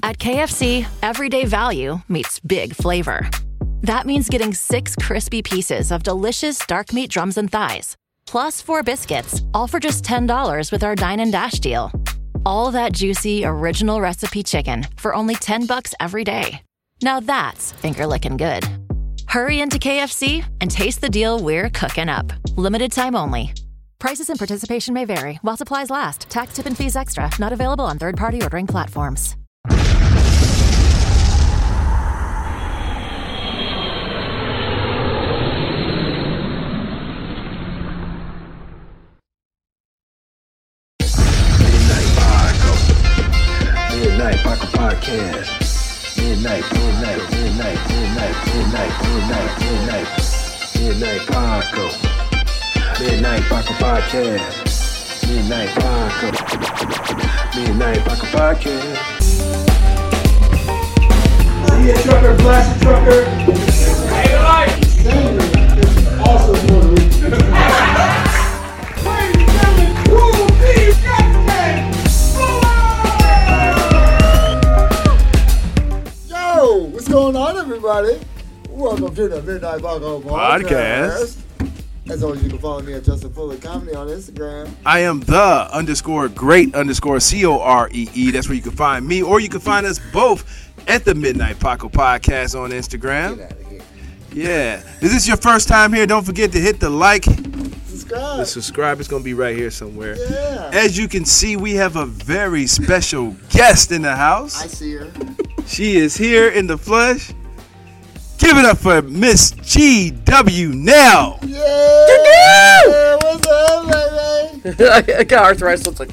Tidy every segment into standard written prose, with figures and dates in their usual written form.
At KFC, everyday value meets big flavor. That means getting 6 crispy pieces of delicious dark meat drums and thighs, plus 4 biscuits, all for just $10 with our Dine and Dash deal. All that juicy, original recipe chicken for only $10 every day. Now that's finger-licking good. Hurry into KFC and taste the deal we're cooking up. Limited time only. Prices and participation may vary while supplies last. Tax, tip, and fees extra. Not available on third-party ordering platforms. Midnight Paco Podcast. Midnight Paco. Midnight Paco Podcast. Midnight Paco Podcast. Yeah, trucker, blast the trucker. Hey, light. Sandra is also Puerto Rican. Ladies and gentlemen, Cool Steve Jackson. Yo, what's going on, everybody? Welcome to the Midnight Paco Podcast. As always, you can follow me at Justin Fuller Comedy on Instagram. I am the _great_COREE. That's where you can find me, or you can find us both at the Midnight Paco Podcast on Instagram. Get out of here. Yeah. Is this your first time here? Don't forget to hit the like. Subscribe. The subscribe is going to be right here somewhere. Yeah. As you can see, we have a very special guest in the house. I see her. She is here in the flesh. Give it up for Miss G.W. Nell. Yeah. What's up, baby? I got arthritis. Looks like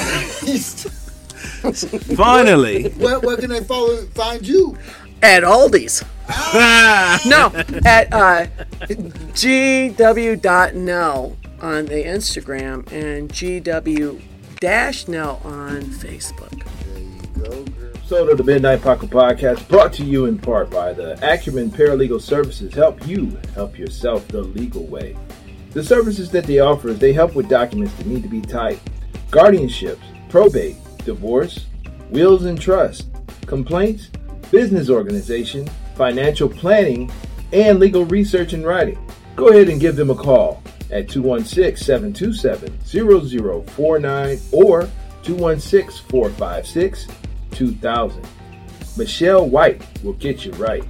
Finally. Where can they find you? at Aldi's. No, at gw.no on the Instagram and gw-no on Facebook. There you go, girl. Episode of the Midnight Paco Podcast brought to you in part by the Acumen Paralegal Services. Help you help yourself the legal way. The services that they offer is they help with documents that need to be typed, guardianships, probate, divorce, wills and trust, complaints, business organization, financial planning, and legal research and writing. Go ahead and give them a call at 216-727-0049 or 216-456-2000. Michelle White will get you right.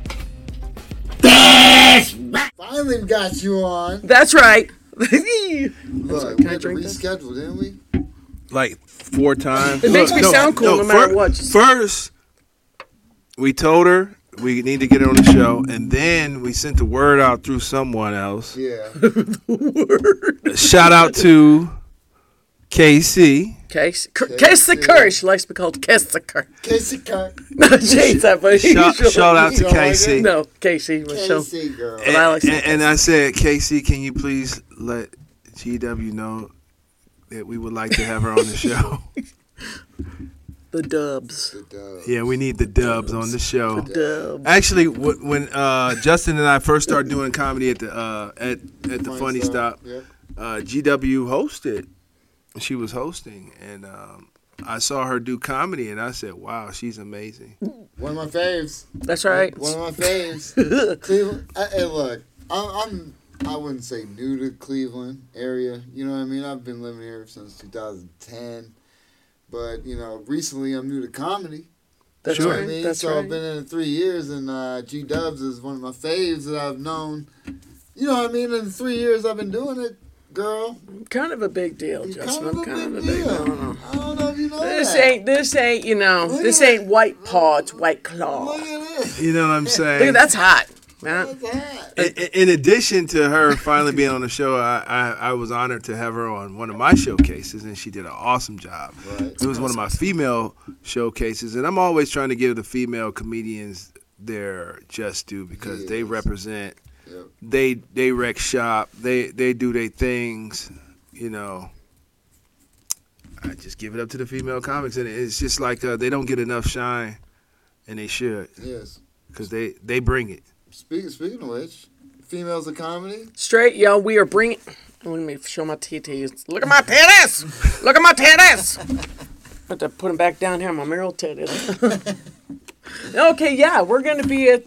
Finally got you on. That's right. Look, Can we I had to drink this? reschedule, didn't we? Like 4 times. It makes me sound cool no matter what. First, we told her we need to get her on the show, and then we sent the word out through someone else. Yeah. Shout out to KC. Kiss the Curry. She likes to be called Kiss the Curry. Casey Kirk. No, she hates that, but Shout out to You don't like KC. it? No, Casey. Michelle. Casey, girl. But I like And I said, KC, can you please let GW know that we would like to have her on the show? The dubs. Yeah, we need the dubs on the show. Dubs. Actually, when Justin and I first started doing comedy at the Funny Stop, Yep. GW hosted. She was hosting, and I saw her do comedy, and I said, "Wow, she's amazing." One of my faves. That's right. One of my faves. Cleveland. Hey, look, I wouldn't say new to Cleveland area. You know what I mean? I've been living here since 2010. But, you know, recently I'm new to comedy. That's You know what right. I mean? That's so right. I've been in it 3 years, and G-Dubs is one of my faves that I've known. You know what I mean? In the 3 years I've been doing it, girl. Kind of a big deal, It's Justin. kind of I'm a kind of a big big deal. deal. I don't know if you know This that. ain't, you know, Look this at ain't white paw, it's white claw. Look at this. You know what I'm Look saying? at that's hot. Man. Look at that. In addition to her finally being on the show, I was honored to have her on one of my showcases, and she did an awesome job. Right. It was one of my female showcases, and I'm always trying to give the female comedians their just due because they Yes. represent. Yep. They wreck shop. They do their things. You know. I just give it up to the female comics, and it's just like they don't get enough shine, and they should Yes. because they bring it. Speaking of which, females of comedy. Straight, yo, we are bringing. Let me show my TTs. Look at my titties! Look at my titties! have to put them back down here. My mural titted. Okay, yeah, we're going to be at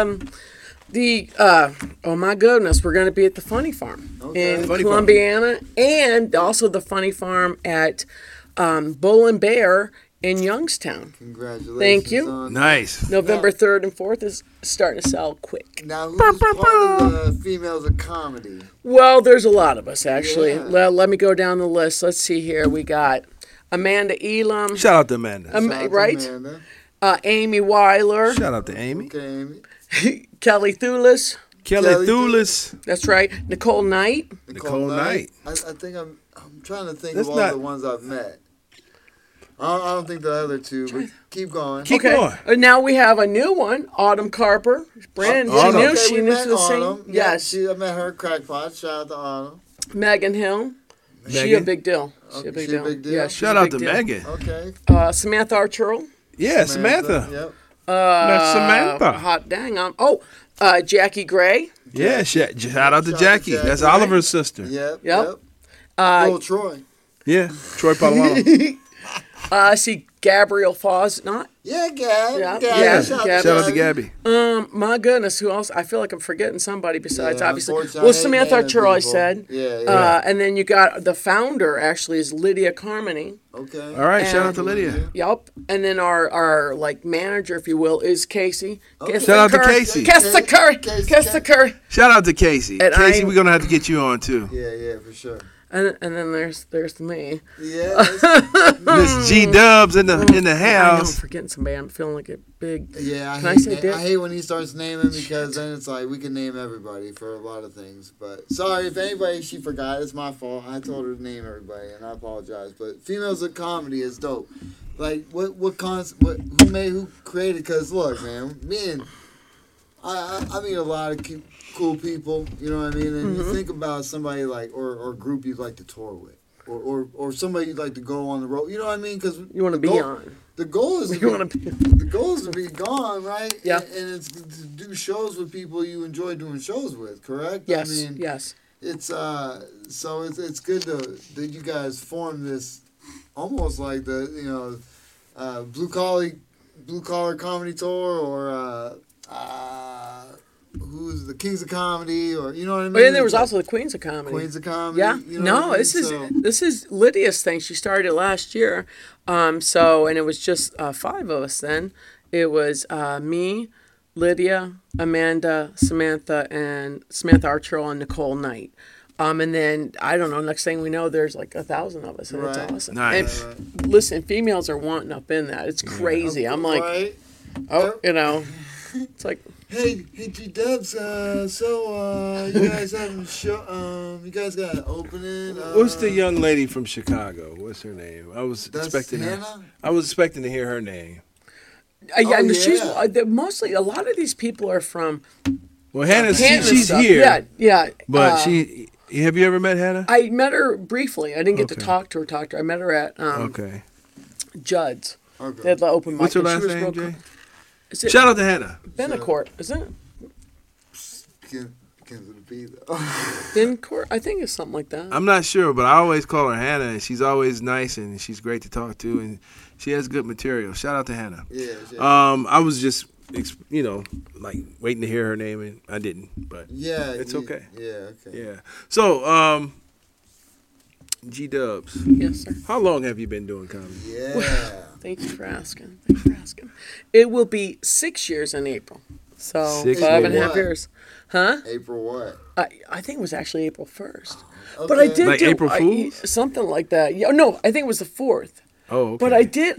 oh my goodness, we're going to be at the Funny Farm in Funny Columbiana, and also the Funny Farm at Bull and Bear in Youngstown. Congratulations. Thank you. On Nice. November 3rd and 4th is starting to sell quick. Now, who's part of the Females of Comedy? Well, there's a lot of us, actually. Yeah. Let me go down the list. Let's see here. We got Amanda Elam, Shout out to Amanda. Shout out to right? Amanda. Amy Weiler, Shout out to Amy. Okay, Amy. Kelly Thulis. Kelly Thulis. That's right. Nicole Knight. Nicole Knight. I think I'm trying to think That's of all not- the ones I've met. I don't think the other two, but keep going. Keep going. Now we have a new one, Autumn Carper. Brandon, Autumn. she knew Okay, she we knew met to sing. Autumn. Yes. I met her at Crackpot. Shout out to Autumn. Megan Hill. She a Megan? big deal. She a Okay, big she a deal. big deal? Yeah, she's Shout a out big to deal. Megan. Okay. Samantha Archero. Yeah, Samantha. Yep. Samantha. Hot dang. Jackie Gray. Yeah, shout out to Shout out to Jackie. Jackie. That's Oliver's sister. Yep. Yep. Oh, Troy. Yeah, Troy Palomano. See Gabrielle Fosnot. Yeah, Gab. Yeah. Gab. Yeah. Shout Gab. Shout out to Gabby. My goodness, who else? I feel like I'm forgetting somebody besides, Yeah, obviously. unfortunately, Well, I hate Samantha naming Archero, I people. said. Yeah. And then you got the founder, actually, is Lydia Carmody. Okay. All right, shout out to And- Lydia. Yup. And then our like manager, if you will, is Casey. Okay. Casey Shout out to Curry. Casey. Casey Curry. Casey Casey Curry. Shout out to Casey. And Casey, I- we're gonna have to get you on too. Yeah, for sure. And then there's me. Yeah. Miss G Dubs in the I know I'm house. forgetting somebody. I'm feeling like a big. Yeah, Can I say I Dick? hate when he starts naming because then it's like we can name everybody for a lot of things. But sorry if anybody she forgot, it's my fault. I told her to name everybody, and I apologize. But Females of Comedy is dope. Like who created? Because look, man, me and I meet a lot of cool people. You know what I mean? And you think about somebody like or a group you'd like to tour with. Or somebody you'd like to go on the road. You know what I mean? Because You want to be on. the goal is to You want to be. the goal is to be gone, right? Yeah. And it's to do shows with people you enjoy doing shows with, correct? Yes. I mean, Yes. it's so it's good that you guys form this almost like the blue collar comedy tour or who's the Kings of Comedy or you know what I mean? But then there was also the Queens of Comedy. Queens of Comedy. Yeah. You know what I mean? This is Lydia's thing. She started it last year. And it was just 5 of us then. It was me, Lydia, Amanda, Samantha Archero, and Nicole Knight. And then I don't know. Next thing we know, there's like 1,000 of us, and Right. it's awesome. Nice. And listen, females are wanting up in that. It's crazy. I'm like, right? it's like. Hey, G Dubs. So you guys having show? You guys got an opening? What's the young lady from Chicago? What's her name? I was That's expecting her. Hannah? I was expecting to hear her name. Yeah, Oh, she's yeah. mostly a lot of these people are from Well, Hannah, Hannah she's stuff. here. Yeah. But have you ever met Hannah? I met her briefly. I didn't get to Okay. talk to her. I met her at Okay. Judd's. Okay. They had the open mic. What's her and she last was name, real Jay? cool. Is it Shout out to Hannah. Benacourt? Isn't it? Begins with a B though. Benacourt? I think it's something like that. I'm not sure, but I always call her Hannah, and she's always nice, and she's great to talk to, and she has good material. Shout out to Hannah. Yeah. I was just, like waiting to hear her name, and I didn't, but Yeah. it's okay. Yeah. Okay. Yeah. So, G Dubs, Yes, sir. how long have you been doing comedy? Yeah. Thank you for asking. It will be 6 years in April. So 6 years. years. Huh? April what? I think it was actually April 1st. Okay. But I did Like do April Fool's? something like that. Yeah, no, I think it was the 4th. Oh, okay. But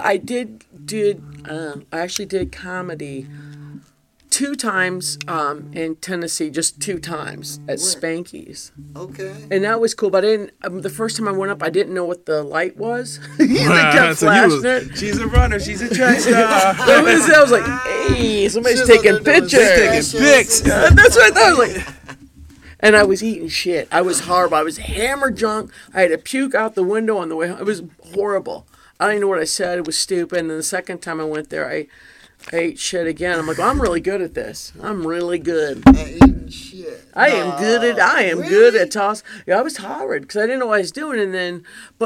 I actually did comedy 2 times in Tennessee, just 2 times at Spanky's. Okay. And that was cool, but I didn't. The first time I went up, I didn't know what the light was. They kept So you flashing was- it. She's a runner. She's a track star. I was like, hey, somebody's She's taking out there doing pictures. specials. pics. That's what I thought. I was like, and I was eating shit. I was horrible. I was hammered drunk. I had to puke out the window on the way home. It was horrible. I don't even know what I said. It was stupid. And then the second time I went there, I ate shit again. I'm like, well, I'm really good at this. I'm really good. Eating shit. I am good at really? toss. Yeah, I was horrid because I didn't know what I was doing, and then, but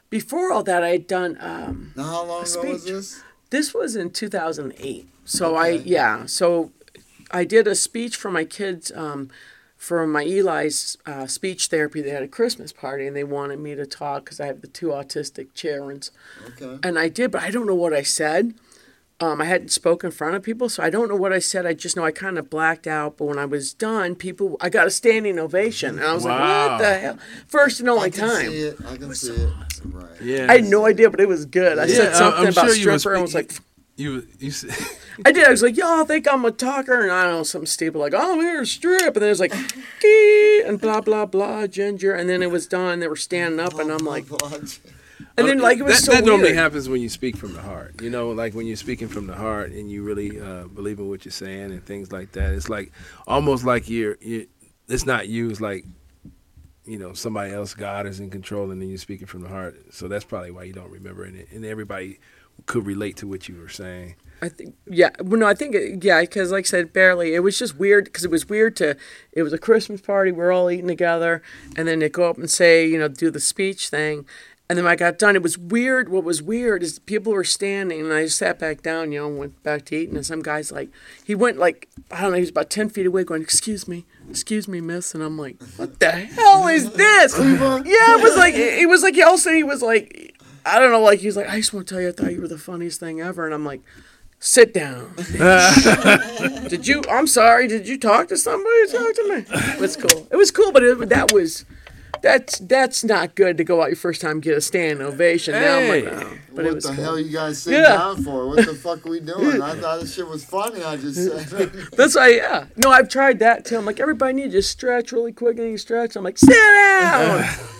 Before all that, I had done Now, how long ago was speech. this? This was in 2008. So Okay. So I did a speech for my kids, for my Eli's speech therapy. They had a Christmas party and they wanted me to talk because I have the 2 autistic children. Okay. And I did, but I don't know what I said. I hadn't spoken in front of people, so I don't know what I said. I just know I kind of blacked out. But when I was done, I got a standing ovation. And I was like, Wow. what the hell? First and only I can time. see it. I can see it. Right. Yeah. I had no idea, but it was good. I said something I'm about sure you were stripper and was like, You said, I did. I was like, y'all think I'm a talker, and I don't know, something stupid like, oh, I'm here to strip, and then it was like, key, and blah blah blah, ginger, and then it was done. They were standing up, and I'm like, and then like it was that, so that normally weird. happens when you speak from the heart. You know, like when you're speaking from the heart and you really believe in what you're saying and things like that. It's like almost like you're it's not you. It's like, you know, somebody else, God is in control, and then you're speaking from the heart. So that's probably why you don't remember it. And everybody could relate to what you were saying. I think, yeah, well, no, I think, yeah, because like I said, barely. It was just weird because it was weird it was a Christmas party. We're all eating together, and then they go up and say, you know, do the speech thing. And then when I got done, it was weird. What was weird is people were standing, and I just sat back down, you know, and went back to eating. And some guy's like, he went like, I don't know, he was about 10 feet away going, excuse me, miss. And I'm like, what the hell is this? Yeah, it was like, he also, he was like, I don't know, like, he was like, I just want to tell you, I thought you were the funniest thing ever. And I'm like, sit down. I'm sorry, did you talk to somebody? Talk to me. It was cool. It was cool, but that's not good to go out your first time and get a standing ovation. Now I'm like, Hey. no. But it What was the cool. hell you guys sitting Yeah. down for? What the fuck are we doing? I thought this shit was funny. I just said. That's why, yeah. No, I've tried that too. I'm like, everybody needs to stretch really quick and you stretch. I'm like, sit down.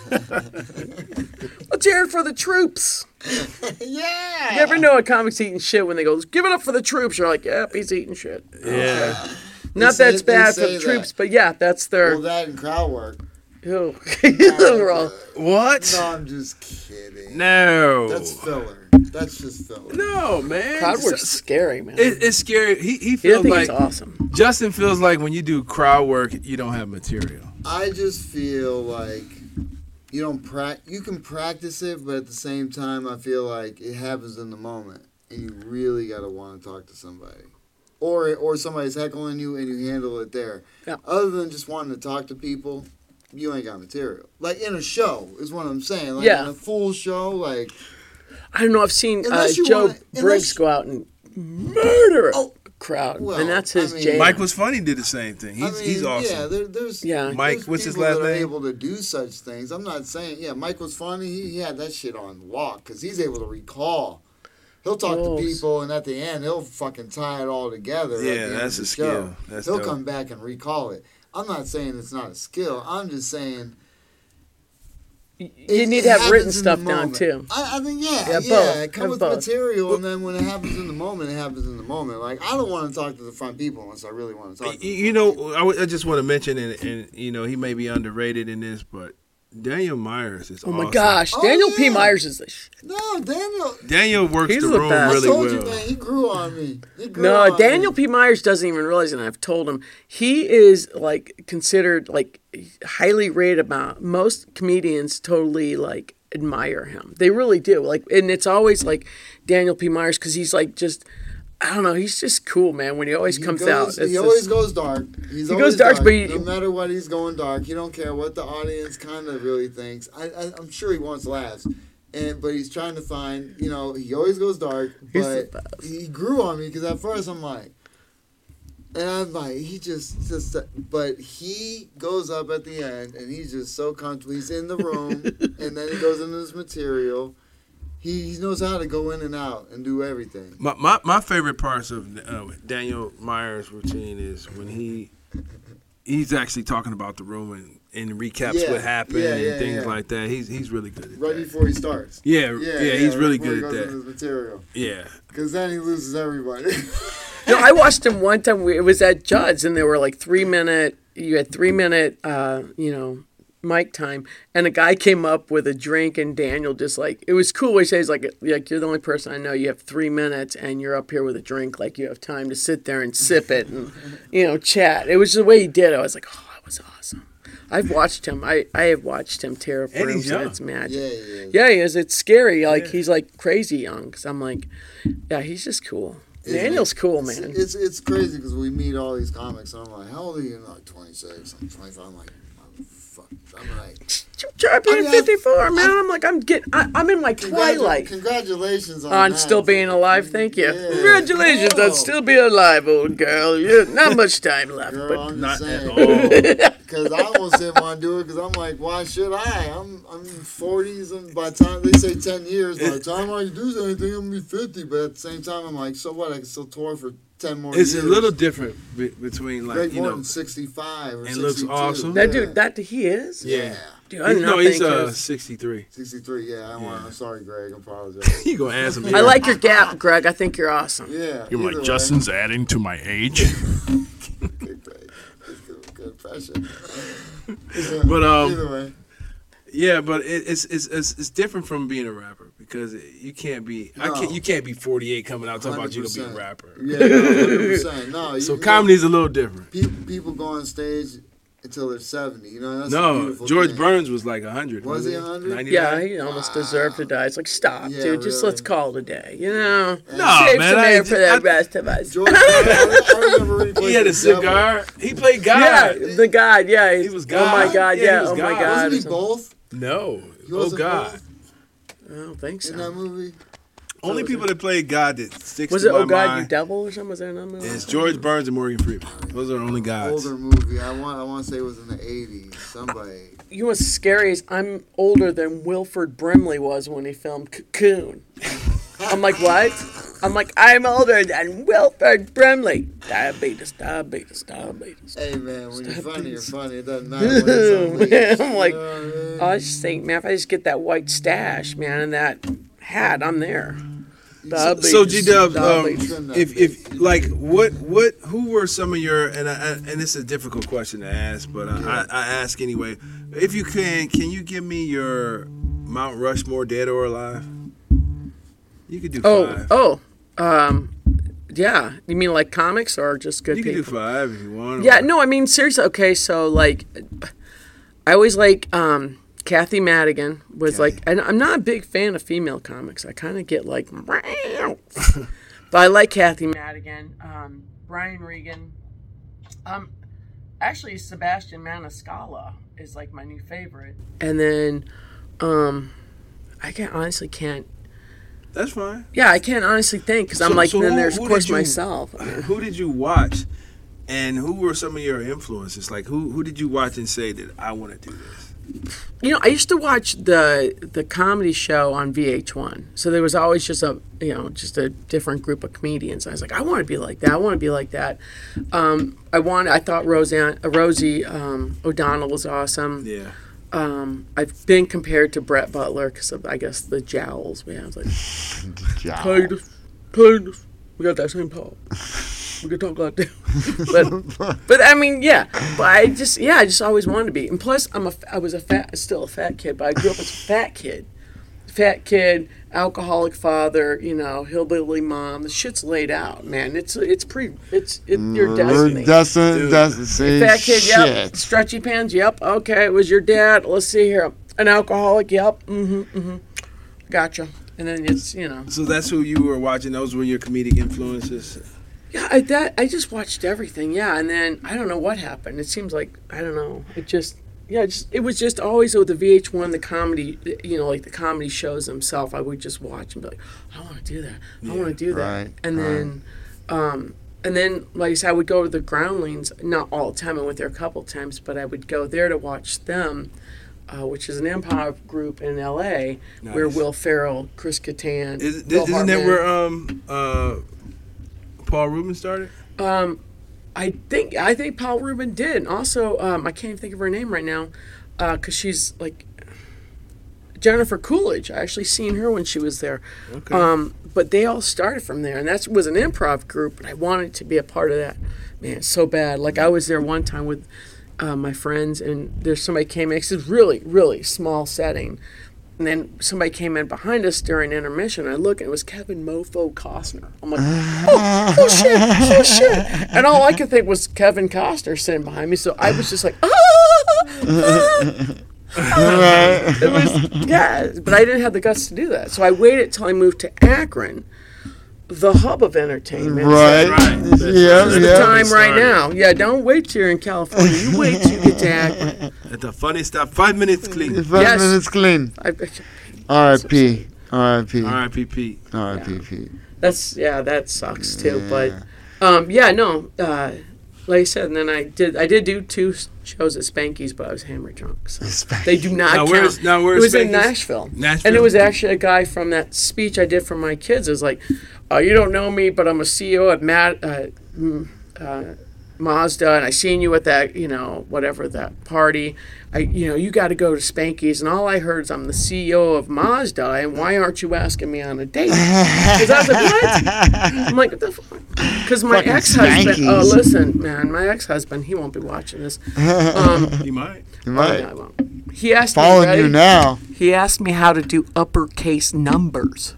Let's hear it for the troops. Yeah. You ever know a comic's eating shit when they go, give it up for the troops? You're like, yep, he's eating shit. Yeah. Not say- that's bad they for say the that. troops, but yeah, that's their. Well, that and crowd work. Ew. We're all- What? No, I'm just kidding. No. That's filler. That's just filler. No, man. Crowd work's scary, man. It's scary. He Yeah, I feels think like it's awesome. Justin feels like when you do crowd work, you don't have material. I just feel like you don't you can practice it, but at the same time, I feel like it happens in the moment, and you really gotta want to talk to somebody, or somebody's heckling you, and you handle it there. Yeah. Other than just wanting to talk to people, you ain't got material. Like in a show is what I'm saying. Like Yeah. in a full show, like I don't know. I've seen Unless you Joe wanna- Briggs go out and murder a crowd, well, and that's his I mean- jam. Mike Was Funny did the same thing. I mean, He's awesome. Yeah, there's Yeah. Mike, there's what's his people last that are name? able to do such things. I'm not saying Mike Was Funny. He had that shit on lock because he's able to recall. He'll talk Oh, to people, and at the end, he'll fucking tie it all together. at the Yeah, end that's of a the show. skill. That's He'll dope. come back and recall it. I'm not saying it's not a skill. I'm just saying You it- need it to have written happens in the stuff down moment. too. I think Yeah, yeah, both. it comes Have with both. material, and then when it happens in the moment, it happens in the moment. Like I don't want to talk to the front people unless I really want to talk. To the You front people. know, I just want to mention, and you know, he may be underrated in this, but Daniel Myers is Oh awesome. my gosh, Oh, Daniel P. yeah. Myers is the No, Daniel. Daniel works He's the the room best. really I told well. you, man, he grew on me. He grew No, on Daniel me. P. Myers doesn't even realize it, and I've told him. He is, like, considered, like, highly rated about. Most comedians totally, like, admire him. They really do. Like, and it's always, like, Daniel P. Myers, because he's, like, just, I don't know, he's just cool, man, when he always comes out. He always goes dark. He goes dark, but he- no matter what, he's going dark. He don't care what the audience kind of really thinks. I'm sure he wants laughs, but he's trying to find. You know, he always goes dark. He's the But best. he grew on me because at first I'm like, he just. But he goes up at the end, and he's just so comfortable. He's in the room, and then he goes into his material. He knows how to go in and out and do everything. My favorite parts of Daniel Myers' routine is when he's actually talking about the room and recaps Yeah, what happened yeah, and things yeah. like that. He's really good at Right that. before he starts. Yeah, he's really before he good at goes into that. his material. Yeah. Because then he loses everybody. No, I watched him one time. It was at Judd's, and there were like 3-minute. You had 3-minute, mic time, and a guy came up with a drink, and Daniel just like it was cool. He says like you're the only person I know. You have 3 minutes, and you're up here with a drink. Like you have time to sit there and sip it, and chat. It was the way he did it. I was like, oh, I was awesome. I've watched him. I have watched him tear up And he's rooms. young. And it's magic. Yeah. Yeah, he is. It's scary. Like Yeah. he's like crazy young. Cause I'm like, yeah, he's just cool. Daniel's cool, man. It's crazy because we meet all these comics, and I'm like, how old are you? And like 26. I'm 25. I'm like, fuck. I'm like, Try being I mean, 54, man. I'm like, I'm in my twilight. Congratulations On that. still being alive, thank you. Yeah. Congratulations on Girl. still being alive, old girl. You not much time left, Girl, but I'm Not just at saying. all. Because I almost didn't want to do it because I'm like, why should I? I'm 40s, and by the time they say 10 years, by the time I do anything, I'm going to be 50. But at the same time, I'm like, so what? I can still tour for 10 more It's years. a little different between like Greg you know. Morton's 65 or and 62. looks awesome. that dude, that he is. Yeah. Dude, I did No, not he's think 63. 63, yeah. I'm sorry, I'm apologize. You gonna ask him? I like your gap, Greg. I think you're awesome. Yeah. You're either like, way. Justin's adding to my age. Good, Greg. Good impression. But Either way. yeah, but it's different from being a rapper because you can't be you can't be 48 coming out talking about you to be a 100%. rapper. Yeah, no, 100%. No, So you comedy's a little different. people go on stage until they're 70. You know, that's a No, beautiful George thing. Burns was like 100. Was he wasn't 100? 99? Yeah, he almost deserved to die. It's like, stop, Yeah, dude. Just really. let's call it a day. You know, No, save man, some I- air for the I- rest of us. George, I remember when he played He had the a cigar. He played God. Yeah, the God. Yeah, He was Oh God. my God. Yeah, Yeah. he was Oh my God. God. Devil. Wasn't or he something. both No. He Oh wasn't God. both I don't think in that so. movie? Only people that played God that sticks Was to it my Oh God, You mind Devil or something? Was there another movie? is George Burns and Morgan Freeman. Those are the only gods. Older movie. I want to say it was in the 80s. Somebody. You know what's scary is I'm older than Wilford Brimley was when he filmed Cocoon. I'm like, what? I'm like, I'm older than Wilford Brimley. Diabetes. Hey man, when you're funny, you're funny. It doesn't matter what it's on. I'm like, You know what I mean? I just think, man, if I just get that white stash, man, and that hat, I'm there. So G-Dub, Diabetes. if like what who were some of your and it's a difficult question to ask, but I ask anyway. If you can you give me your Mount Rushmore, dead or alive? You could do five. Yeah. You mean like comics or just good You people? can do five if you want. Yeah, no, I mean seriously. Okay, so like, I always like Kathy Madigan was like, and I'm not a big fan of female comics. I kind of get like, but I like Kathy Madigan, Brian Regan, actually Sebastian Maniscalco is like my new favorite, and then I can't. That's fine. Yeah, I can't honestly think because I'm like, So then who- there's who of course did you- myself. Who did you watch, and who were some of your influences? Like who did you watch and say that I want to do this? You know, I used to watch the comedy show on VH1. So there was always just a different group of comedians. I was like, I want to be like that. I want to be like that. I thought Rosie O'Donnell was awesome. Yeah. I've been compared to Brett Butler because of, I guess, the jowls. Man, I was like, Titus, we got that same pop. We could talk like that. but I mean, yeah. But I just always wanted to be. And plus, still a fat kid, but I grew up as a fat kid, alcoholic father, hillbilly mom. The shit's laid out, man. It's your destiny. That's see, Fat kid, yep. shit. Stretchy pants, yep. Okay, it was your dad. Let's see here. An alcoholic, yep. Gotcha. And then it's, So that's who you were watching. Those were your comedic influences. Yeah, I just watched everything. Yeah, and then I don't know what happened. It seems like I don't know. It was just always with the VH1, the comedy, like the comedy shows themselves. I would just watch and be like, I want to do that. I want to do that. Right, And then, like I said, I would go to the Groundlings, not all the time. I went there a couple times, but I would go there to watch them, which is an improv group in L.A. where Will Ferrell, Chris Kattan, Isn't Bill that Hartman. where Paul Rubin started? I think Paul Rubin did. And also, I can't even think of her name right now, because she's like Jennifer Coolidge. I actually seen her when she was there. Okay. But they all started from there, and that was an improv group, and I wanted to be a part of that. Man, so bad. Like I was there one time with my friends, and there's somebody came in. It's a really, really small setting. And then somebody came in behind us during intermission. I look, and it was Kevin Mofo Costner. I'm like, oh shit. And all I could think was Kevin Costner sitting behind me. So I was just like, oh, It was, yeah, but I didn't have the guts to do that. So I waited till I moved to Akron, the hub of entertainment. Right. Right. Yeah, It's yeah. the time right Started. now. Yeah, don't wait till you're in California. You wait till you get to Akron. At the funny stuff, 5 minutes clean. 5 Yes. minutes clean. R.I.P. R.I.P. R.I.P. Pete. R.I.P. Pete. That sucks too. But like I said, and then I did do 2 shows at Spanky's, but I was hammered drunk. So they do not Now, count. where's It was in Spanky's? Nashville. Nashville. And it was actually a guy from that speech I did for my kids. It was like, you don't know me, but I'm a CEO at Mazda, and I seen you at that, whatever, that party. You got to go to Spanky's, and all I heard is I'm the CEO of Mazda, and why aren't you asking me on a date? Because I was like, what? I'm like, what the fuck? Because my Fucking ex-husband, Spanky's. Listen, man, my ex-husband, he won't be watching this. He might. You might. No, I won't. He asked me, Following ready? you now. He asked me how to do uppercase numbers.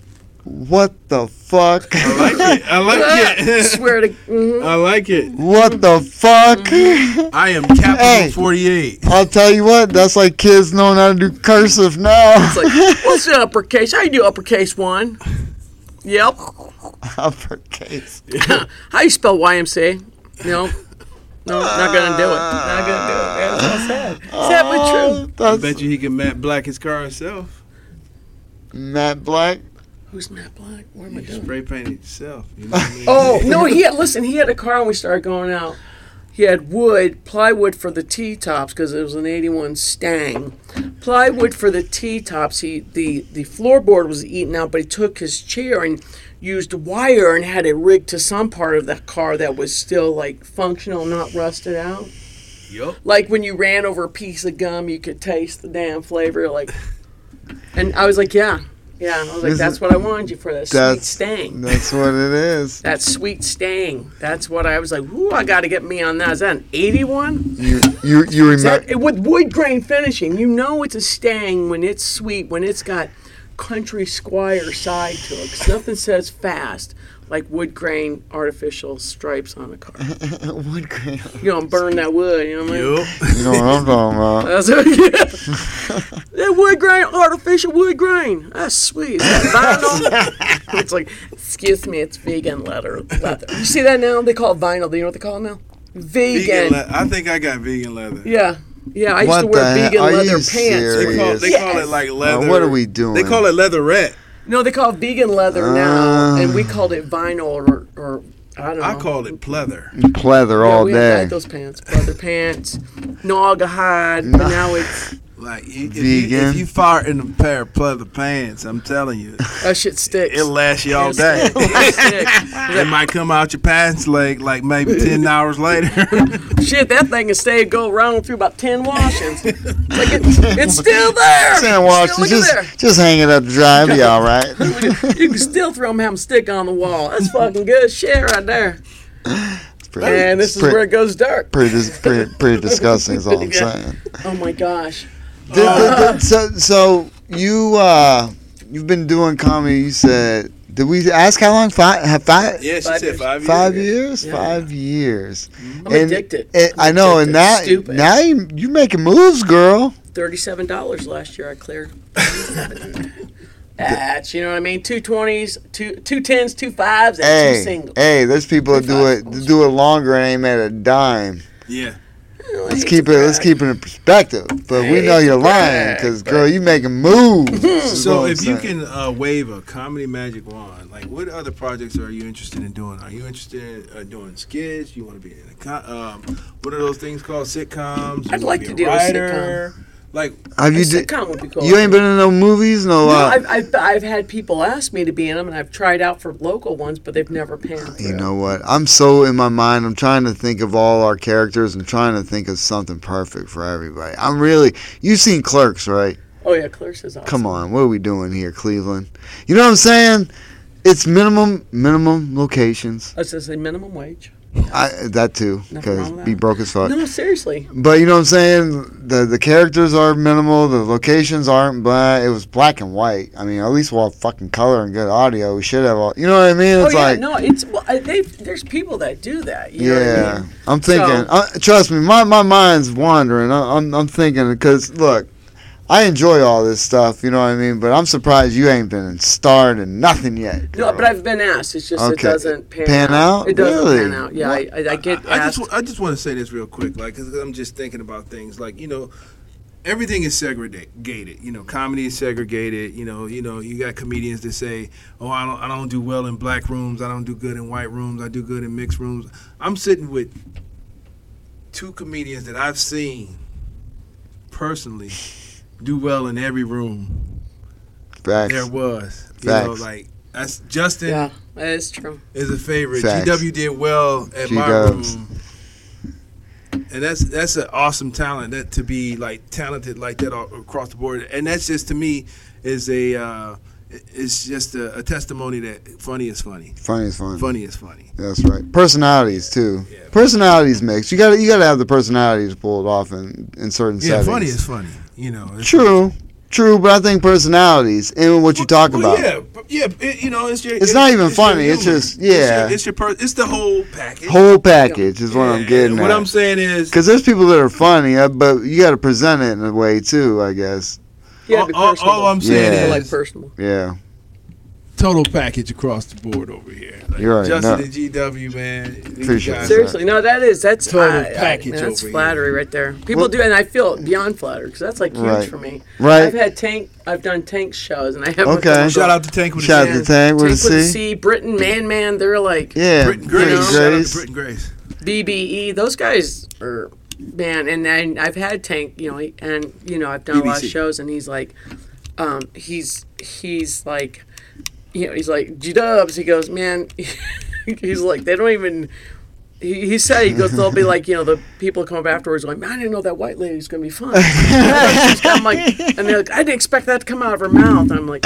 What the fuck? I like it. I like it. Swear to. I like it. What the fuck? I am capital Hey. 48. I'll tell you what, that's like kids knowing how to do cursive now. It's like, what's the uppercase? How you do uppercase 1? Yep. Uppercase. How you spell YMCA? No, not gonna do it. Not gonna do it. Man, that's so sad. Sadly true. I bet you he can Matt Black his car himself. Matt Black. Who's Matt Black? What am I He doing? spray painted himself. You know what I mean? Oh no, he had a car when we started going out. He had plywood for the T-tops because it was an 81 Stang. Plywood for the T-tops. The floorboard was eaten out, but he took his chair and used wire and had it rigged to some part of the car that was still like functional, not rusted out. Yup. Like when you ran over a piece of gum, you could taste the damn flavor. Like, and I was like, yeah. I was like, This that's is- what I wanted you for, that sweet Stang. That's what it is. That sweet Stang. That's what I was like, ooh, I got to get me on that. Is that an 81? You Is that, remember? with wood grain finishing, you know it's a Stang when it's sweet, when it's got country squire side to it. 'Cause nothing says fast like wood grain artificial stripes on a car. Wood grain. You don't burn that wood, you know what I mean? Yup. You know what I'm talking about? That's what, yeah. That wood grain, artificial wood grain. That's sweet. Is that vinyl? It's like, excuse me, it's vegan leather. You see that now? They call it vinyl. Do you know what they call it now? Vegan. I think I got vegan leather. Yeah. I used What to wear the heck? vegan Are you leather pants. serious? They call it like leather. What are we doing? They call it leatherette. No, they call it vegan leather now, and we called it vinyl or I don't know. I called it pleather. Pleather Yeah, all we day. had those pants, leather pants, naugahyde, but now it's Like Vegan. if you fart in a pair of pleather pants, I'm telling you, that shit sticks. it'll last you all day. It sticks. It might come out your pants like maybe 10 hours later. Shit, that thing can go around through about 10 washings. Like it's still there. Sand wash, Still, look at there. just hang it up to dry, it'll be all right. You can still throw them, have them stick on the wall. That's fucking good shit right there. And this is where it goes dark. pretty disgusting is all I'm Yeah. saying. Oh my gosh. So you've been doing comedy. You said, did we ask how long? Five? Yeah, she said 5 years. 5 years? Yeah. 5 years. I'm addicted. I I'm know, and addicted. now Stupid. you making moves, girl. $37 last year I cleared. That's, you know what I mean? 220s, two 10s, 2 5s, and 2 singles. Hey, there's people that do it longer and ain't at a dime. Yeah. Let's keep it in perspective. But we know you're lying because, girl, you making moves. is So what I'm if you saying. can wave a comedy magic wand, like what other projects are you interested in doing? Are you interested in doing skits? You want to be in what are those things called, sitcoms? I'd You like wanna to be do a writer? Like Have A you sitcom would be cool. You ain't been in no movies, no. No, I've had people ask me to be in them, and I've tried out for local ones, but they've never panned through. You know what? I'm so in my mind. I'm trying to think of all our characters. I'm trying to think of something perfect for everybody. You've seen Clerks, right? Oh yeah, Clerks is awesome. Come on, what are we doing here, Cleveland? You know what I'm saying? It's minimum locations. I was gonna say minimum wage. That too, Nothing because wrong with be that. broke as fuck. No, seriously. But you know what I'm saying? The characters are minimal. The locations aren't black. It was black and white. I mean, at least we'll have fucking color and good audio. We should have all. You know what I mean? It's There's people that do that. You know what I mean? I'm thinking. Trust me, my mind's wandering. I'm thinking because look, I enjoy all this stuff. You know what I mean? But I'm surprised you ain't been starred in nothing yet. No, but I've been asked. It's just it Okay. doesn't Pan out? It doesn't Really? pan out. Yeah, I get asked. I just want to say this real quick, like, because I'm just thinking about things like, everything is segregated. Comedy is segregated. You got comedians that say, "Oh, I don't do well in black rooms. I don't do good in white rooms. I do good in mixed rooms." I'm sitting with two comedians that I've seen personally do well in every room Facts. there was. Facts. Like that's Justin. Yeah, that is true. Is a favorite. Facts. GW did well at my G-Dubs. room. And that's an awesome talent, that to be like talented like that across the board. And that's just, to me, is it's just a testimony that funny is funny. Funny is funny. Funny is funny. That's right. Personalities too. Yeah. Personalities mix. You gotta have the personalities pulled off in certain Yeah, settings. funny is funny. It's True, but I think personalities and what you talk about. It's your. It's not even your funny. It's humor. just yeah. It's the whole package. Whole package is what I'm Yeah, getting and at. what I'm saying is, Because there's people that are funny, but you got to present it in a way too, I guess. Yeah, all I'm saying Yeah. is like personal. Yeah. total package across the board over here. Like, You're right. Justin No. and GW, man. These Appreciate guys it. Seriously, no, that's Total package that's over flattery right there. People do, and I feel beyond flattered because that's like huge Right. for me. Right. I've done Tank shows, and I have Okay. Shout out to Tank with Shout a out C. to Tank with a Tank with a C. C, Britain, Man, they're like Yeah. Britton Grace. You know? Shout out to Grace. Britton Grace. BBE. Those guys are man, and then I've had Tank, and I've done a lot of BBC. shows, and he's like, he's like, he's like G-Dubs. He goes, man, he's like, they don't even. He said, he goes, they'll be like, the people come up afterwards going, man, I didn't know that white lady's going to be fun. I'm like, and they're like, I didn't expect that to come out of her mouth. I'm like,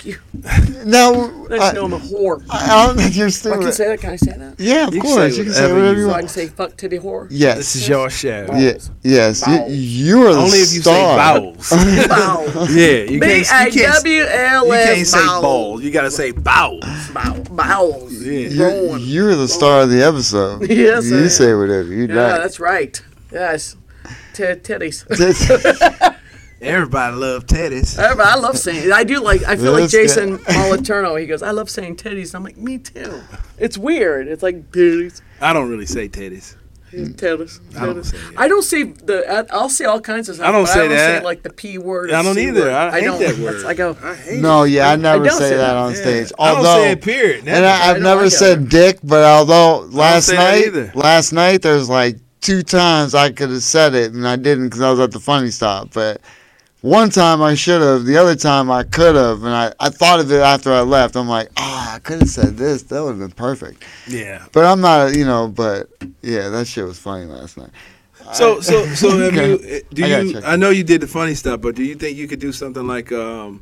No, I know I'm a whore. I don't think you're I stupid. can say that? Can I say that? Yeah, of You can course. say You can say whatever whatever you you So I want. can say fuck titty whore? Yes. This is your show. Yeah, yes. Bowels. You are the Only if you star. say bowels. Bow. Yeah, you can't say Bow. balls. You gotta say bowels. Bowels. Yeah. You're the star of the episode. Yes, I You am. say whatever. You Yeah, like. that's right. Yes. Titties. Everybody love teddies. I love saying it. I feel like That's Jason Moliterno. He goes, I love saying titties. I'm like, me too. It's weird. It's like titties. I don't really say teddies. Titties. I don't say it. I don't say I'll say all kinds of stuff. I don't but say I don't that. say like the P word. Or I don't C either. word. I hate don't. that word. I go. I hate No, yeah, I never don't say say that that. on it. stage. I don't Although, say it, period. and I've don't never like said it. dick, but although last say that night, either. there's like 2 times I could have said it and I didn't because I was at the funny stop. But one time I should have, the other time I could have, and I thought of it after I left. I'm like, I could have said this. That would have been perfect. Yeah. But I'm not, but yeah, that shit was funny last night. So have Okay. you? check. I know you did the funny stuff, but do you think you could do something like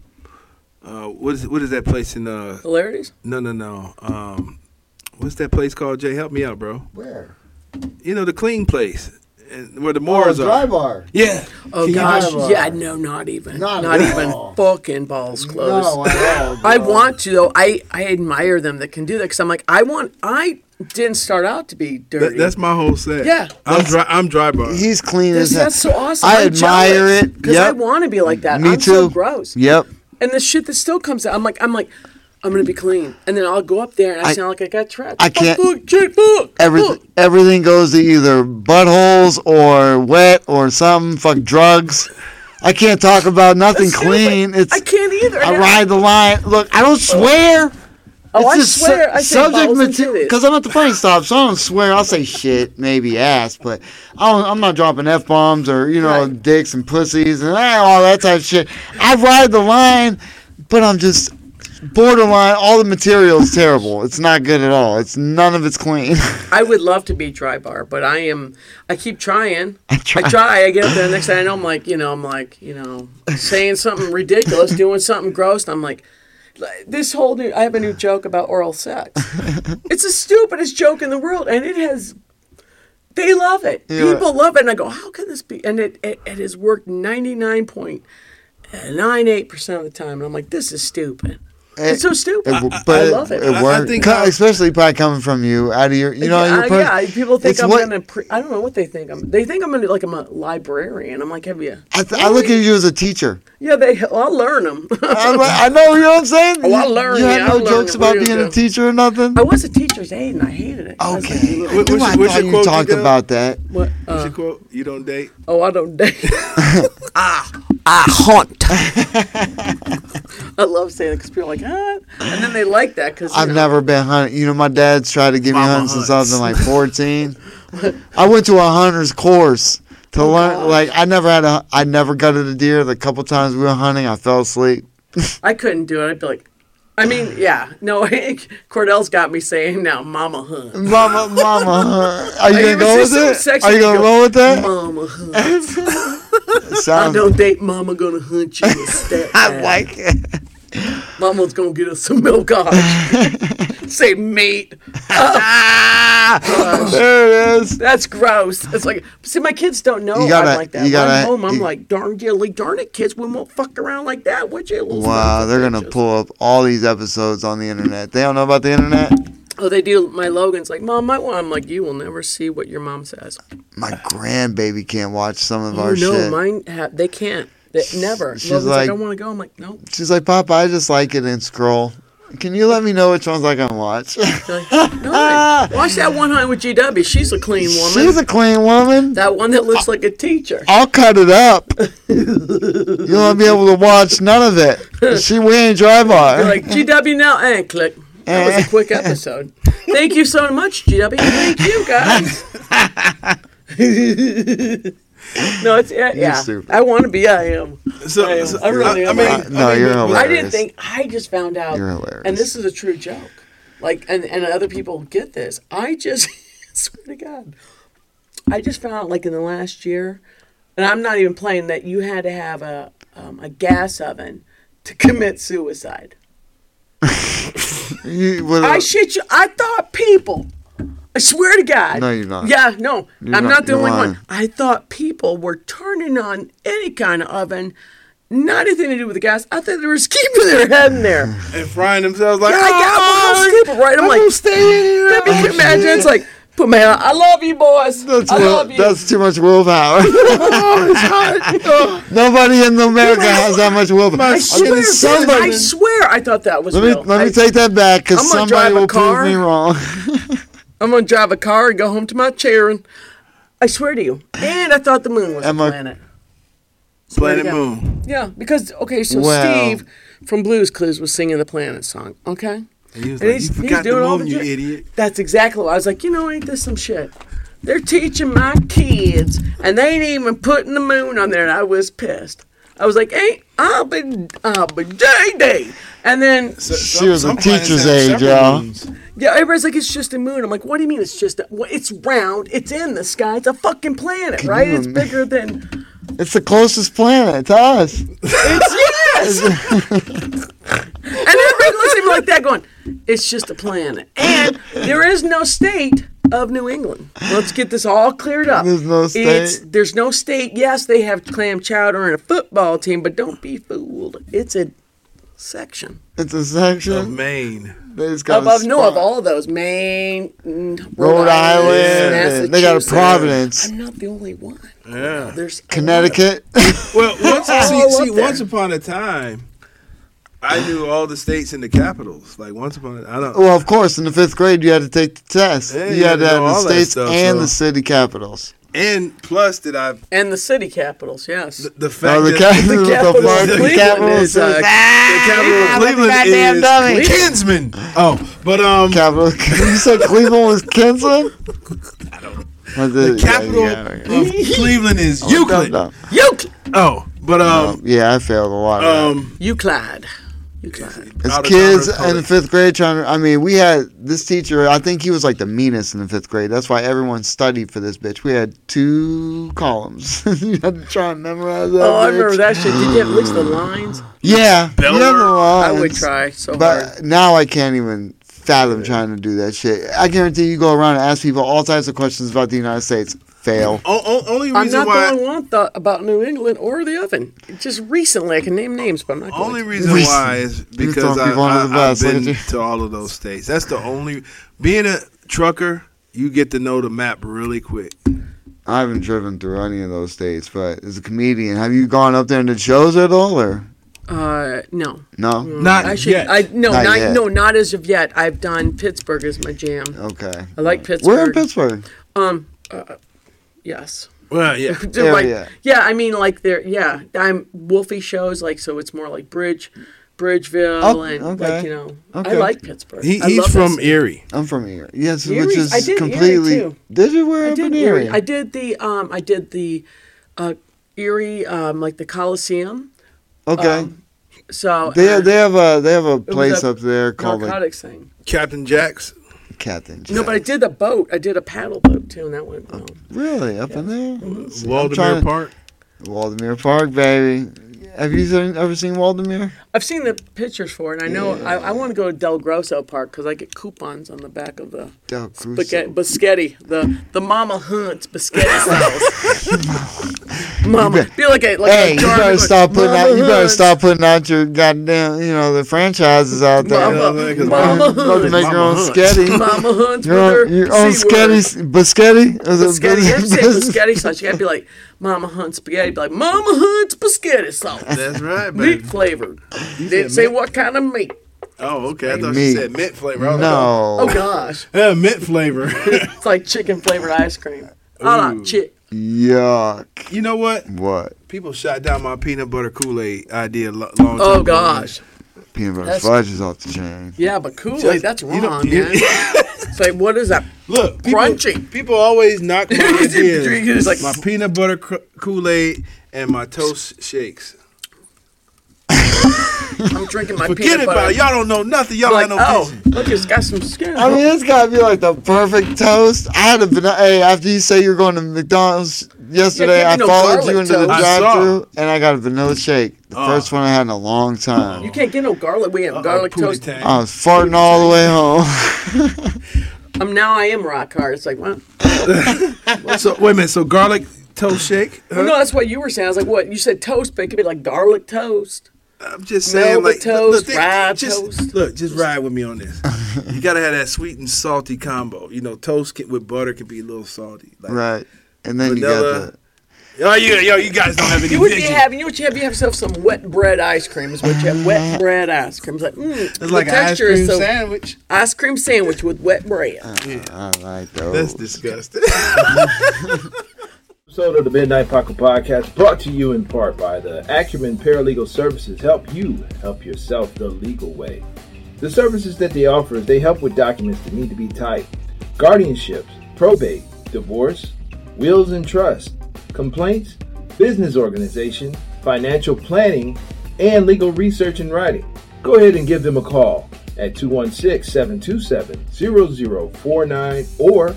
what is that place in Hilarities? No. What's that place called? Jay, help me out, bro. Where? The clean place where the Moors dry are. bar. Yeah. Oh Can you gosh, do- yeah, no, not even, Not not at even all. fucking balls closed. No, at all, I bro. want to though. I admire them that can do that because I'm like, I didn't start out to be dirty. That's my whole set. Yeah. I'm dry bar. He's clean as hell. That's so awesome. I I'm admire it. because I Yep. want to be like that. Me I'm too. so gross. Yep. And the shit that still comes out, I'm like, I'm gonna be clean, and then I'll go up there and I sound like I got trapped. I can't- Fuck, shit, fuck, fuck. Everything goes to either buttholes or wet or something. Fuck drugs. I can't talk about nothing That's clean. stupid. It's I can't either. I ride the line. Look, I don't swear. Oh, I just swear. I say subject balls and material titties. because I'm at the funny stop, so I don't swear. I'll say shit, maybe ass, but I'm not dropping f bombs or Right. dicks and pussies and all that type of shit. I ride the line, but I'm just borderline. All the material is terrible. It's not good at all. None of it's clean. I would love to be dry bar, but I keep trying. I try. try. I get up there the next day. I know I'm like, saying something ridiculous, doing something gross. And I'm like, this whole new. I have a new joke about oral sex. It's the stupidest joke in the world, and it has. They love it. Yeah. People love it, and I go, how can this be? And it has worked 99.98% of the time, and I'm like, this is stupid. It's so stupid. I love it. It worked. Especially probably coming from you, out of your, yeah, people think I'm gonna. I don't know what they think. They think I'm gonna I'm a librarian. I'm like, have you? I look at you as a teacher. Yeah, I'll learn them. I know, you know what I'm saying? Oh, I'll learn. You had no jokes about being a teacher or nothing? I was a teater's aide and I hated it. Okay. What's I your thought you quote, talked Adele? about that. What? What's your quote? You don't date? Oh, I don't date. I hunt. I love saying it because people are like, and then they like that because I've never been hunting. You know, my dad's tried to get me hunting since I was like 14. I went to a hunter's course to learn. Like, I never gutted a deer. The couple times we were hunting, I fell asleep. I couldn't do it. I'd be like, I mean, yeah, no. Cordell's got me saying now, "Mama hunt." Mama hunt. Are you gonna go with it? Sexy Are you gonna roll with that? Mama hunt. I don't date Mama gonna hunt you instead. I like it. Mama's gonna get us some milk out. Say meat. There it is. That's gross. It's like, see, my kids don't know I'm like that. When I'm home, I'm like, darn it, kids, we won't fuck around like that, would you? Wow, they're gonna pull up all these episodes on the internet. They don't know about the internet. Oh, they do. My Logan's like, Mom, I'm like, you will never see what your mom says. My grandbaby can't watch some of our shit. No, mine they can't. Never. She's Logan's like, I want to go. I'm like, no. She's like, Papa, I just like it and scroll. Can you let me know which ones I can watch? No, watch that one hunt with GW. She's a clean woman. She's a clean woman. That one that looks like a teacher. I'll cut it up. You won't be able to watch none of it. We ain't drive by. You're like, GW now, and click. That was a quick episode. Thank you so much, GW. Thank you, guys. No, it's yeah. Stupid. I want to be. I am. I really am. You're hilarious. I didn't think. I just found out. You're hilarious. And this is a true joke. Like, and other people get this. I just swear to God, I just found out like in the last year, and I'm not even playing that you had to have a gas oven to commit suicide. I shit you. I thought people. I swear to God. No, you're not. Yeah, no. I'm not the only lying. one. I thought people were turning on any kind of oven, not anything to do with the gas. I thought they were just keeping their head in there. And frying themselves like, Right? I'm like, let me imagine. It's like, put my hand. I love you, boys. I love you. That's too much willpower. Nobody in America has that much willpower. I swear, I thought that was real. Let me take that back because somebody will prove me wrong. I'm going to drive a car and go home to my chair, and I swear to you. And I thought the moon was a planet. Planet Moon. Yeah, because, okay, so Steve from Blues Clues was singing the Planet song, okay? And he was like, you forgot the moon, you idiot. That's exactly what I was like, ain't this some shit? They're teaching my kids, and they ain't even putting the moon on there, and I was pissed. I was like, I'll be day. And then she was a teacher's age, y'all. Yeah, everybody's like, it's just a moon. I'm like, what do you mean it's just it's round, it's in the sky, it's a fucking planet, right? It's bigger than... It's the closest planet to us. Yes! And everybody looks at me like that going, it's just a planet. And there is no state of New England. Let's get this all cleared up. There's no state. There's no state. Yes, they have clam chowder and a football team, but don't be fooled. It's a section. It's a section of Maine. Of all those, Maine, Rhode Island, they got a Providence. I'm not the only one. Yeah, there's Connecticut. Well, once upon a time, I knew all the states and the capitals. Like once upon a time, Well, of course, in the 5th grade, you had to take the test. Yeah, you had to have the states stuff, and the city capitals. And plus, and the city capitals, yes. The fact the capital of Cleveland is the capital of Cleveland is Kinsman. But capital. You said Cleveland was Kinsman? I don't know. The capital of Cleveland is Euclid. Euclid. Oh, but yeah, I failed a lot. Euclid. You tried. As Out of kids towners in the 5th grade trying to, I mean, we had this teacher, I think he was like the meanest in the 5th grade. That's why everyone studied for this bitch. We had 2 columns. You had to try and memorize that. Oh, I bitch. remember that shit. Did you have at least the lines? Yeah. You have the I would lines. try so But hard. now I can't even fathom trying to do that shit. I guarantee you go around and ask people all types of questions about the United States. Fail. Only I'm reason not why. the only one thought about New England or the oven. Just recently, I can name names, but I'm not going Only to. reason why is You're because throwing people under the I've bus, look been at you. to all of those states. That's the only. Being a trucker, you get to know the map really quick. I haven't driven through any of those states, but as a comedian, have you gone up there and did shows at all, or No. no? Not yet. Not as of yet. I've done Pittsburgh as my jam. Okay. I like Pittsburgh. Where in Pittsburgh? Yes. Well, yeah. They're like, yeah. yeah, I mean, like I'm Wolfie shows, like, so it's more like Bridgeville, Oh, and okay. like, you know, I Okay. like Pittsburgh. I He's love from that Erie. I'm from Erie. Yes, Erie? which is I did Erie, completely. too. Did you? Where I up did in Erie. Erie? I did the Erie, like the Coliseum. Okay. So they have a place a up there called like narcotics thing. Captain Jack's. Captain. No, but I Jack. did the boat. I did a paddle boat too, and that went well. Really up in there. Let's see. I'm Waldemere trying- Park. Waldemere Park, baby. Have you ever seen Waldemere? I've seen the pictures for it, and I know I want to go to Del Grosso Park because I get coupons on the back of the Del Cruzo. biscotti, the Mama Hunt's biscotti sauce. Mama, be like a Hey, you jar better of- stop putting Mama out. You better Hunt's. stop putting out your goddamn, the franchises out there. Mama, Because Mama You're about to Hunt's. make your own Mama Hunt's. sketty. Mama Hunt's. Your own sketty, biscotti. Biscotti. You have to say biscotti sauce. You gotta be like Mama Hunt's spaghetti. Be like Mama Hunt's biscotti sauce. That's right, Meat baby. flavored. Didn't say what kind of meat. Oh, okay. I thought Meat. you said mint flavor. I was No. Oh gosh, like, yeah, mint flavor. it's like chicken flavored ice cream. I like chick. Yuck. You know what? What? People shot down my peanut butter Kool-Aid idea long time Oh ago. gosh. Peanut butter That's- fudge is off the chain. Yeah, but Kool-Aid, Just- that's you wrong, know- man. It's like, what is that? Look, people, Crunchy. People always knock my It's ideas. like- My peanut butter Kool-Aid and my toast shakes. I'm drinking my Forget peanut it butter. about it. Y'all don't know nothing. Y'all like, got no oh, vision. look, it's got some skin. I mean, it's gotta be like the perfect toast. I had a vanilla. Hey, after you say you were going to McDonald's yesterday, Yeah, I give me no followed garlic you into the toast. I saw. drive-through, and I got a vanilla shake. The first one I had in a long time. You can't get no garlic. We have garlic Pootie toast. Tang. I was farting all the way home. Now I am rock hard. It's like, well, So wait a minute. So garlic toast shake? Huh? no, that's what you were saying. I was like, what? You said toast, but it could be like garlic toast. I'm just saying, Melba like, toast, look, rye just, toast. Look, just ride with me on this. You gotta have that sweet and salty combo. You know, toast with butter can be a little salty. Like, Right. And then Vanilla. you got the... Oh yeah, you guys don't have any You would be vision. having, you know what you have? You have yourself some wet bread ice cream. Is what you have. Wet bread ice cream. It's like, It's the like an ice texture cream is so sandwich. ice cream sandwich with wet bread. I like those. That's disgusting. Episode of the Midnight Paco Podcast brought to you in part by the Acumen Paralegal Services. Help you help yourself the legal way. The services that they offer is they help with documents that need to be typed, guardianships, probate, divorce, wills and trust, complaints, business organization, financial planning, and legal research and writing. Go ahead and give them a call at 216-727-0049 or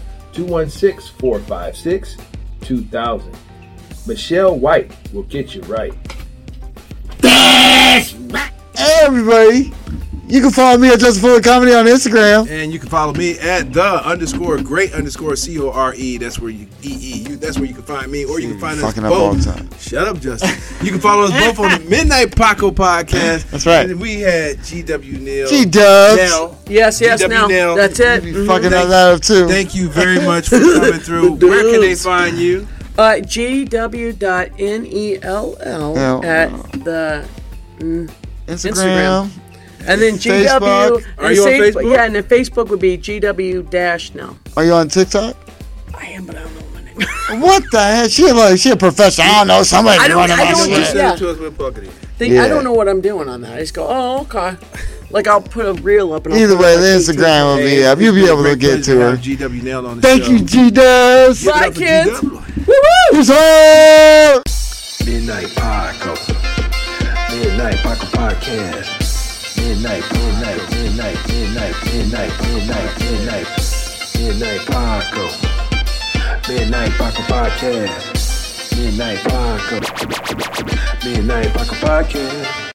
216-456-2000. Michelle White will get you right. Hey, everybody. You can follow me at Justin Fuller Comedy on Instagram. And you can follow me at _great_CORE. That's where you that's where you can find me, or you can find us Fucking up all both. the time. Shut up, Justin. You can follow us both on the Midnight Paco Podcast. That's right. And we had GW Neil. G-Dubs. Now, Yes, GW now. Nail. That's it. You be fucking that up too. thank you very much for coming through. Where can they find you? GW.NELL at the Instagram. and then GW. Facebook. Are you on Facebook? Yeah, and then Facebook would be GW-no. Are you on TikTok? I am, but I don't know my name. What the hell? She a professional. I don't know. Somebody I don't- running I my don't shit. just- Send Yeah. it to us. We'll plug it in. Yeah. I don't know what I'm doing on that. I just go, oh, okay. Like I'll put a reel up. And I'll Either put way, like the 18 Instagram will be Hey, up. You'll be it's able to been a get great to pleasure her. have GW Nail on the Thank show. you, G-Dubs. Give it Bye, up for kids. GW. What's up? Midnight Paco. Midnight Paco Podcast. Midnight Paco. Midnight Paco Podcast. Midnight Paco. Midnight Paco Podcast.